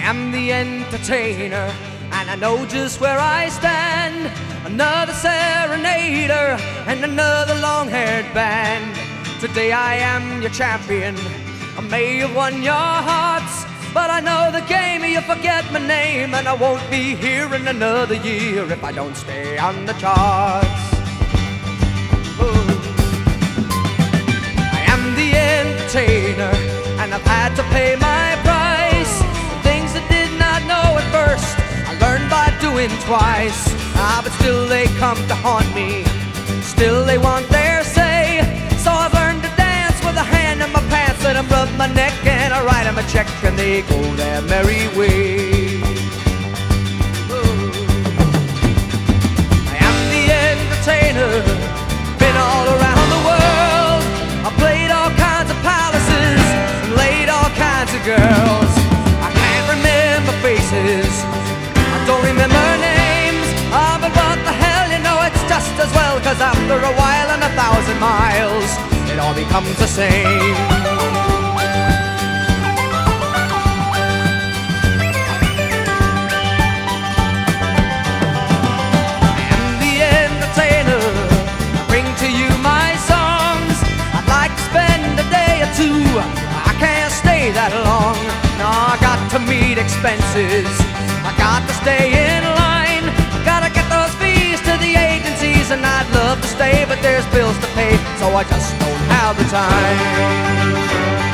am the entertainer, and I know just where I stand. Another serenader and another long-haired band. Today I am your champion. I may have won your hearts, but I know the game, you forget my name, and I won't be here in another year if I don't stay on the charts. Ooh. I am the entertainer, and I've had to pay my price. Things I did not know at first, I learned by doing twice. But still they come to haunt me, still they want their say. So I've learned to dance with a hand in my pants, let them rub my neck, and I write them a check, and they go their merry way. Ooh. I am the entertainer, been all around the world. I played all kinds of palaces and laid all kinds of girls. I can't remember faces, I don't remember names. But what the hell, you know it's just as well, 'cause after a while and 1,000 miles, it all becomes the same. I am the entertainer, I bring to you my songs. I'd like to spend a day or two, I can't stay that long. No, I got to meet expenses, I got to stay in line, gotta get those fees to the agencies, and I'd love to stay, but there's bills to pay, so I just don't have the time.